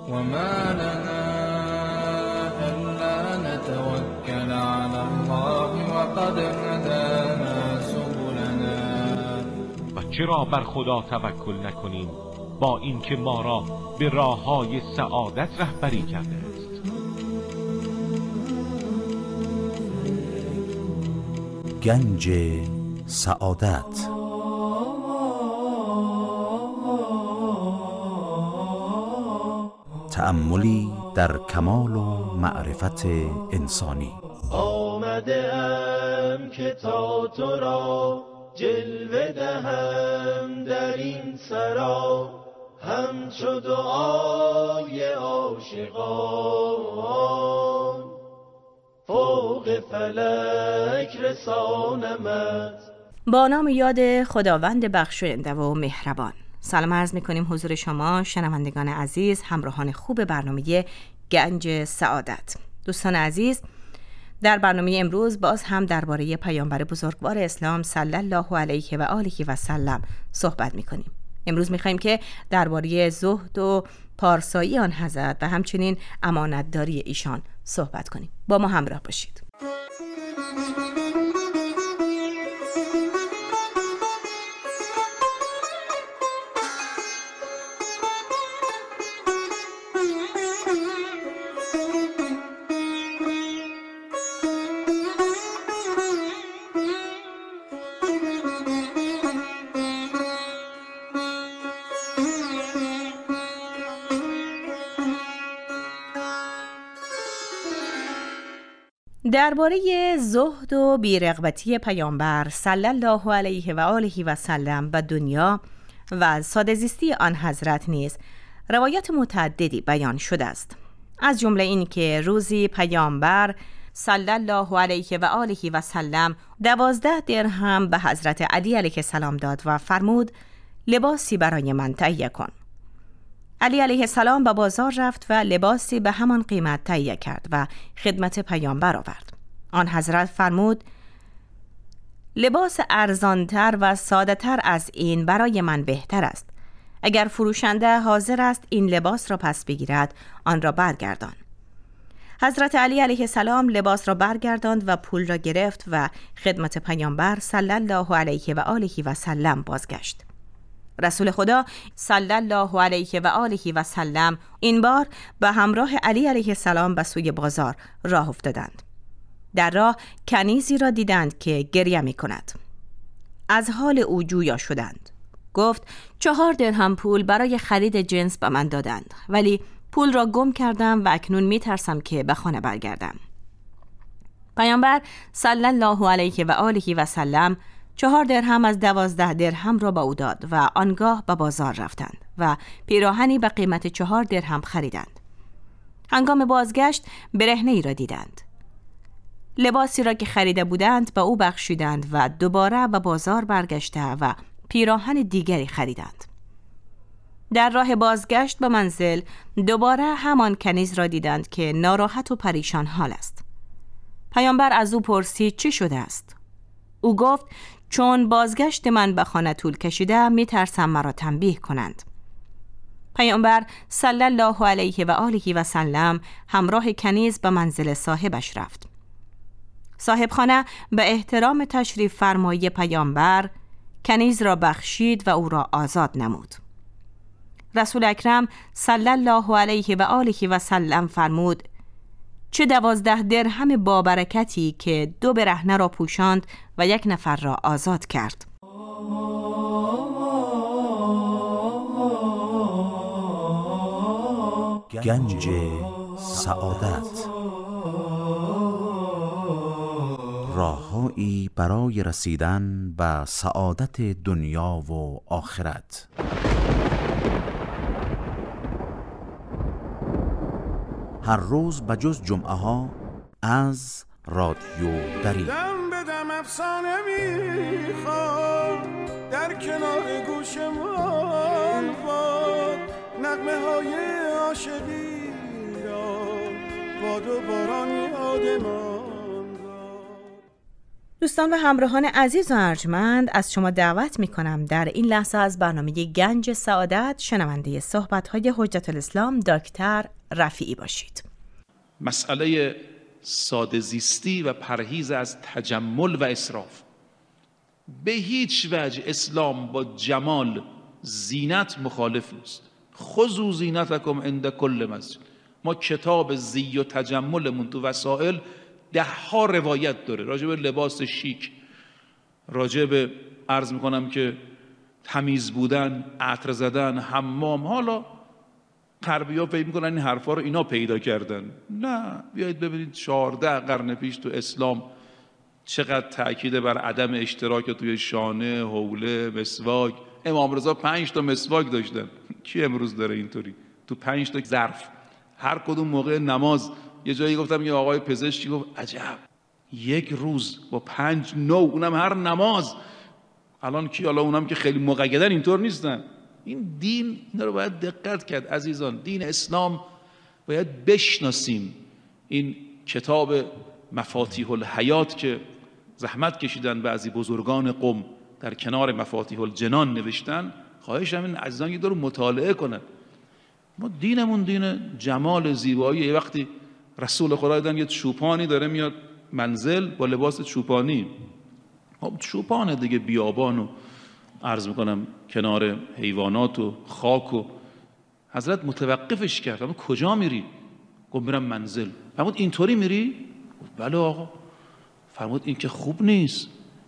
وما لنا ألا نتوكل على الله وقد هدانا سبلنا. و چرا بر خدا توکل نکنیم با اینکه ما را به راههای سعادت رهبری کرده است. گنج سعادت. تأملی در کمال و معرفت انسانی. آمده ام که تا تو را جلوه دهم در این سرا، همچو دعای عاشقان فوق فلک رسانمت. با نام یاد خداوند بخشاینده و مهربان. سلام عرض می‌کنیم حضور شما شنوندگان عزیز، همراهان خوب برنامه گنج سعادت. دوستان عزیز، در برنامه امروز باز هم درباره پیامبر بزرگوار اسلام صلی الله علیه و آله و سلم صحبت می‌کنیم. امروز می‌خوایم که درباره زهد و پارسایی آن حضرت و همچنین امانتداری ایشان صحبت کنیم. با ما همراه باشید. درباره زهد و بی‌رغبتی پیامبر صلی الله علیه و آله و سلم و دنیا و ساده‌زیستی آن حضرت نیز روایات متعددی بیان شده است. از جمله این که روزی پیامبر صلی الله علیه و آله و سلم 12 درهم به حضرت علی علیه السلام داد و فرمود لباسی برای من تهیه کن. علی علیه السلام به بازار رفت و لباسی به همان قیمت تهیه کرد و خدمت پیامبر آورد. آن حضرت فرمود لباس ارزانتر و ساده‌تر از این برای من بهتر است. اگر فروشنده حاضر است این لباس را پس بگیرد آن را برگردان. حضرت علی علیه السلام لباس را برگرداند و پول را گرفت و خدمت پیامبر صلی الله علیه و آله و سلم بازگشت. رسول خدا صلی الله علیه و آله و سلم این بار به همراه علی علیه السلام به سوی بازار راه افتادند. در راه کنیزی را دیدند که گریه می کند. از حال او جویا شدند. گفت 4 درهم پول برای خرید جنس به من دادند، ولی پول را گم کردم و اکنون می ترسم که به خانه برگردم. پیامبر صلی الله علیه و آله و سلم 4 درهم از 12 درهم را به او داد و آنگاه به بازار رفتند و پیراهنی به قیمت 4 درهم خریدند. هنگام بازگشت برهنه‌ای را دیدند. لباسی را که خریده بودند به او بخشیدند و دوباره به بازار برگشته و پیراهن دیگری خریدند. در راه بازگشت به منزل دوباره همان کنیز را دیدند که ناراحت و پریشان حال است. پیامبر از او پرسید چه شده است؟ او گفت چون بازگشت من به خانه طول کشیده می ترسم مرا تنبیه کنند. پیامبر صلی الله علیه و آله و سلم همراه کنیز به منزل صاحبش رفت. صاحب خانه به احترام تشریف فرمایی پیامبر کنیز را بخشید و او را آزاد نمود. رسول اکرم صلی الله علیه و آله و سلم فرمود چه 12 درهم با برکتی که 2 برهنه را پوشاند و 1 نفر را آزاد کرد. گنج سعادت. راههایی برای رسیدن به سعادت دنیا و آخرت. هر روز بجز جمعه ها از رادیو دری دم به دم افسانه میخواد در کنار گوشمان باد، نغمه های عاشقی را باد و باران یادمان. دوستان و همراهان عزیز و ارجمند، از شما دعوت می‌کنم در این لحظه از برنامه گنج سعادت شنونده صحبت‌های حجت الاسلام دکتر رفیعی باشید. مسئله ساده زیستی و پرهیز از تجمل و اسراف. به هیچ وجه اسلام با جمال، زینت مخالف نیست. خذوا زینتکم عند کل مسجد. ما کتاب زی و تجملمون تو وسائل 10 ها روایت داره راجع به لباس شیک، راجع به عرض میکنم که تمیز بودن، عطر زدن، حمام. حالا غربی‌ها فکر میکنن این حرفا رو اینا پیدا کردن. نه، بیایید ببینید 14 قرن پیش تو اسلام چقدر تأکید بر عدم اشتراک توی شانه، حوله، مسواک. امام رضا 5 تا مسواک داشتن. کی امروز داره اینطوری؟ تو 5 تا ظرف. هر کدوم موقع نماز. یه جایی گفتم یه آقای پزشکی گفت عجب، یک روز با 5 نوع، اونم هر نماز. الان کی؟ حالا اونم که خیلی مقیدن اینطور نیستن. این دین اینا رو باید دقت کرد عزیزان. دین اسلام باید بشناسیم. این کتاب مفاتیح الحیات که زحمت کشیدن بعضی بزرگان قم در کنار مفاتیح الجنان نوشتن، خواهشم این عزیزان یه دور مطالعه کنن. ما دینمون دین جمال، زیبایی. یه وقتی رسول خدا دیدن یه چوپانی داره میاد منزل با لباس چوپانی. خب چوپانه دیگه، بیابان و عرض میکنم کنار حیوانات و خاک. و حضرت متوقفش کرد. اما کجا میری؟ گفت میرم منزل. فرمود اینطوری میری؟ گفت بله آقا. فرمود این که خوب نیست،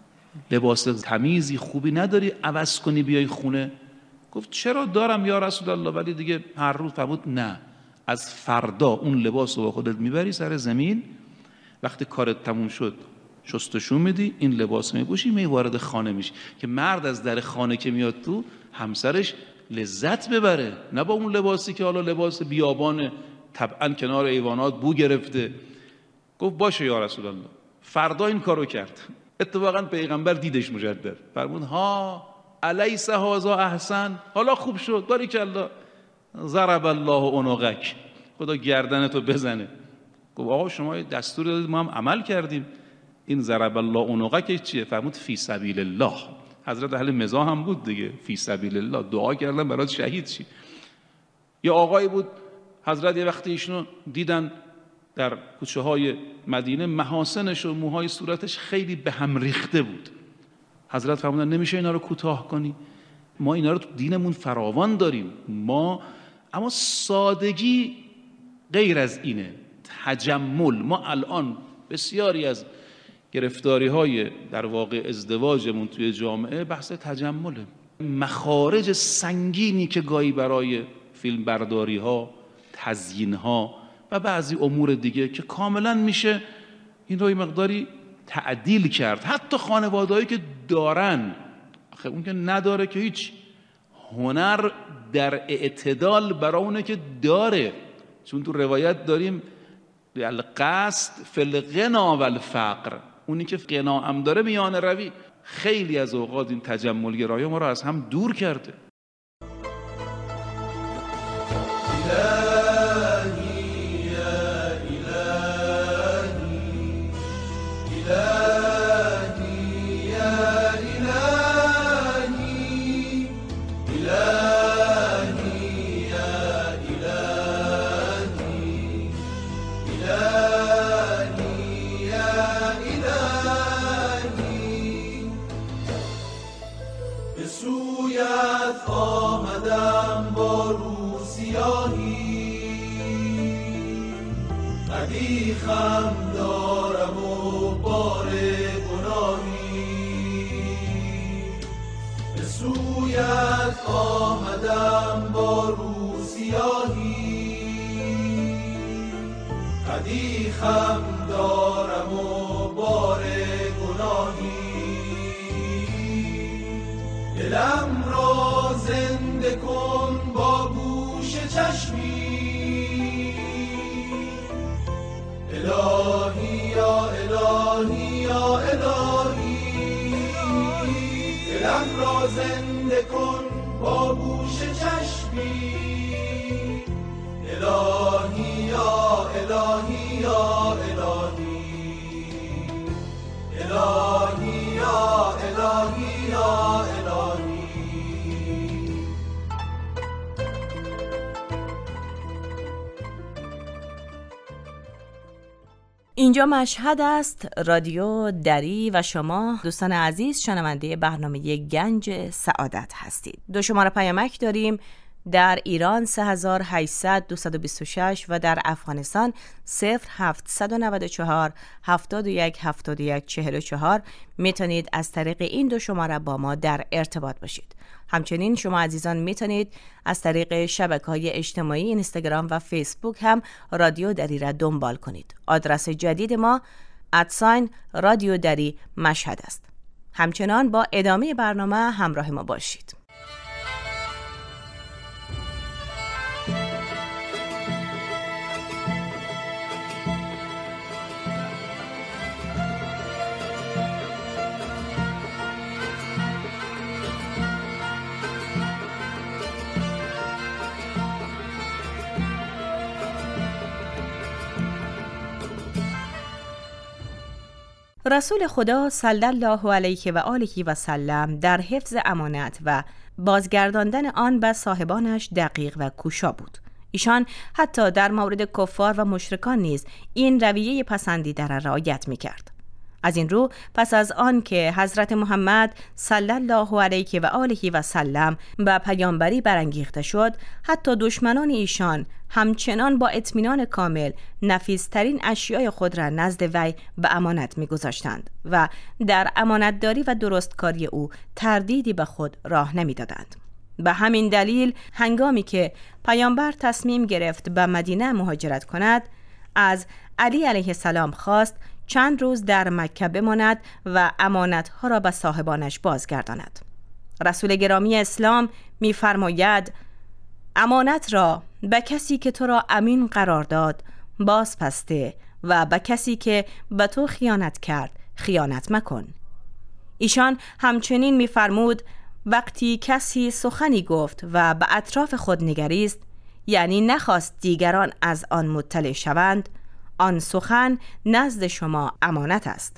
لباس تمیزی خوبی نداری عوض کنی بیای خونه؟ گفت چرا دارم یا رسول الله، ولی دیگه هر روز. فرمود نه، از فردا اون لباس رو با خودت میبری سر زمین، وقتی کارت تموم شد شستشو میدی، این لباس میپوشی، می وارد خانه میشی که مرد از در خانه که میاد تو همسرش لذت ببره، نه با اون لباسی که حالا لباس بیابانه، طبعا کنار ایوانات بو گرفته. گفت باشه یا رسول الله. فردا این کارو کرد. اتفاقا پیغمبر دیدش مجدد. فرمود ها الیس هذا احسن، حالا خوب شد، باریکالله. ضرب الله عنقک، خدا گردنتو بزنه. گفت آقا شما دستور دادید ما هم عمل کردیم. این ضرب الله عنقک چیه؟ فرمود فی سبیل الله. حضرت اهل مزاح هم بود دیگه. فی سبیل الله دعا کردن برات شهید شی. یه آقایی بود، حضرت یه وقتی ایشونو دیدن در کوچه های مدینه، محاسنش و موهای صورتش خیلی به هم ریخته بود. حضرت فرمودن نمیشه اینا رو کوتاه کنی؟ ما اینا رو تو دینمون فراوان داریم. ما اما سادگی غیر از اینه. تجمل. ما الان بسیاری از گرفتاری های در واقع ازدواجمون توی جامعه بحث تجمله. مخارج سنگینی که گاهی برای فیلم برداری ها، تزیین ها و بعضی امور دیگه که کاملا میشه این رو مقداری تعدیل کرد. حتی خانوادهایی که دارن، اون که نداره که هیچ. هنر در اعتدال برای اونه که داره. چون تو روایت داریم القصد فی الغنا و الفقر، اونی که غنا هم داره میان روی. خیلی از اوقات این تجملگرایی ما رو از هم دور کرده. آمدم با رو سیاهی، قدیخم دارم و بار گناهی. به سویت آمدم با رو سیاهی، قدیخم دارم و بار گناهی. دلم را زنده کن با گوش چشمی، الهی یا الهی یا الهی. دلم را زنده کن با گوش چشمی، الهی یا الهی یا الهی. الهی الهی یا الهی. اینجا مشهد است، رادیو دری و شما دوستان عزیز شنونده برنامه گنج سعادت هستید. دو شماره پیامک داریم، در ایران 3800 226 و در افغانستان 0794 71 71 44 میتونید از طریق این دو شماره با ما در ارتباط باشید. همچنین شما عزیزان میتونید از طریق شبکه‌های اجتماعی اینستاگرام و فیسبوک هم رادیو دری را دنبال کنید. آدرس جدید ما @رادیو دری مشهد است. همچنان با ادامه برنامه همراه ما باشید. رسول خدا صلی الله علیه و آله و سلم در حفظ امانت و بازگرداندن آن به صاحبانش دقیق و کوشا بود. ایشان حتی در مورد کفار و مشرکان نیز این رویه پسندیده را رعایت می‌کرد. از این رو پس از آن که حضرت محمد صلی الله علیه و آله و سلم به پیامبری برانگیخته شد، حتی دشمنان ایشان همچنان با اطمینان کامل نفیس‌ترین اشیای خود را نزد وی به امانت می‌گذاشتند و در امانتداری و درستکاری او تردیدی به خود راه نمی‌دادند. به همین دلیل هنگامی که پیامبر تصمیم گرفت به مدینه مهاجرت کند، از علی علیه السلام خواست چند روز در مکه بماند و امانتها را به صاحبانش بازگرداند. رسول گرامی اسلام می‌فرماید امانت را به کسی که تو را امین قرار داد باز پسته و به کسی که به تو خیانت کرد خیانت مکن. ایشان همچنین می‌فرمود وقتی کسی سخنی گفت و به اطراف خود نگریست، یعنی نخواست دیگران از آن مطلع شوند، آن سخن نزد شما امانت است.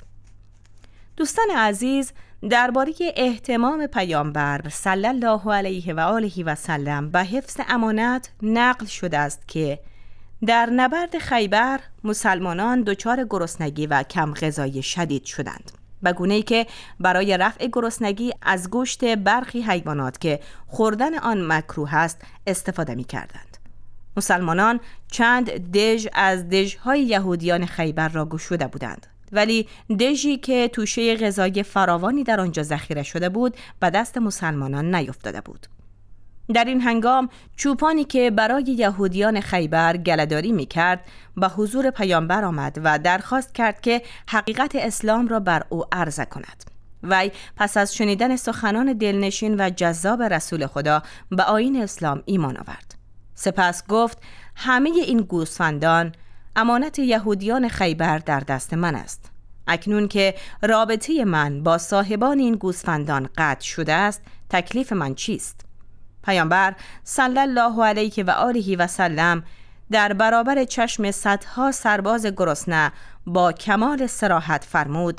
دوستان عزیز، درباره اهتمام پیامبر صلی الله علیه و آله و سلم به حفظ امانت نقل شده است که در نبرد خیبر مسلمانان دچار گرسنگی و کم غذایی شدید شدند، به گونه‌ای که برای رفع گرسنگی از گوشت برخی حیوانات که خوردن آن مکروه است استفاده می‌کردند. مسلمانان چند دژ از دژهای یهودیان خیبر را گشوده بودند، ولی دژی که توشه غذای فراوانی در آنجا ذخیره شده بود به دست مسلمانان نیفتاده بود. در این هنگام چوپانی که برای یهودیان خیبر گله‌داری می‌کرد به حضور پیامبر آمد و درخواست کرد که حقیقت اسلام را بر او عرضه کند. وی پس از شنیدن سخنان دلنشین و جذاب رسول خدا به آیین اسلام ایمان آورد. سپس گفت همه این گوسفندان امانت یهودیان خیبر در دست من است. اکنون که رابطه من با صاحبان این گوسفندان قطع شده است، تکلیف من چیست؟ پیامبر صلی الله علیه و آله و سلم در برابر چشم صدها سرباز گرسنه با کمال صراحت فرمود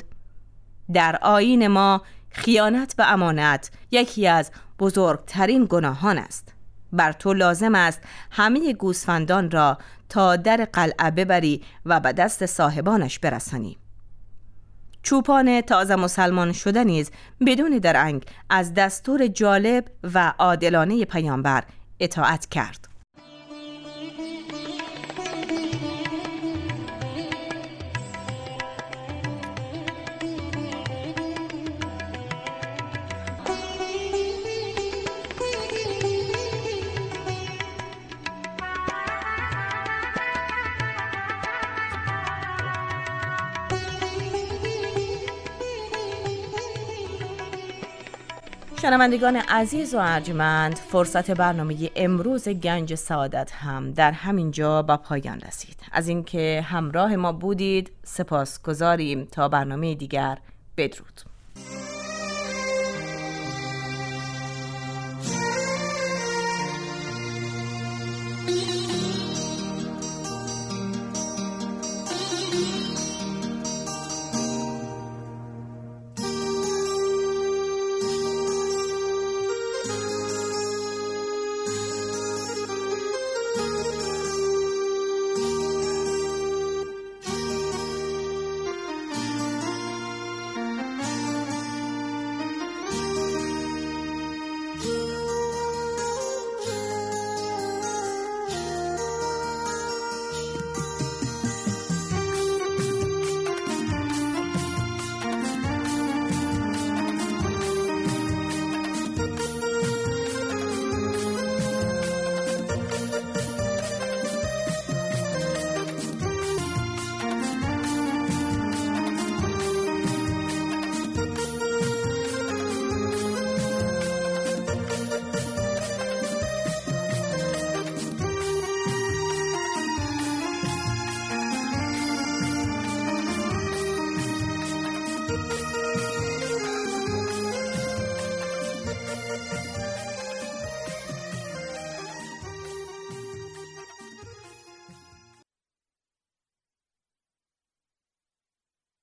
در آیین ما خیانت به امانت یکی از بزرگترین گناهان است. بر تو لازم است همه گوسفندان را تا در قلعه ببری و به دست صاحبانش برسانی. چوپان تازه مسلمان شده نیز بدون درنگ از دستور جالب و عادلانه پیامبر اطاعت کرد. شنوندگان عزیز و ارجمند، فرصت برنامه امروز گنج سعادت هم در همین جا به پایان رسید. از اینکه همراه ما بودید سپاسگزاریم. تا برنامه دیگر، بدرود.